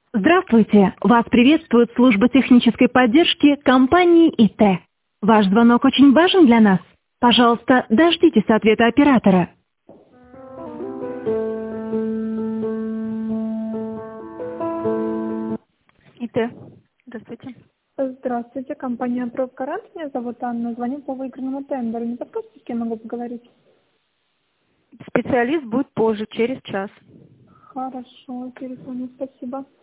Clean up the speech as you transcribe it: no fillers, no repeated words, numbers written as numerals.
Здравствуйте! Вас приветствует служба технической поддержки компании ИТ. Ваш звонок очень важен для нас. Пожалуйста, дождитесь ответа оператора. ИТ. Здравствуйте. Здравствуйте, компания «Профгарант». Меня зовут Анна. Звоню по выигранному тендеру. Не подскажете, с кем могу поговорить? Специалист будет позже, через час. Хорошо, перезвоню. Спасибо.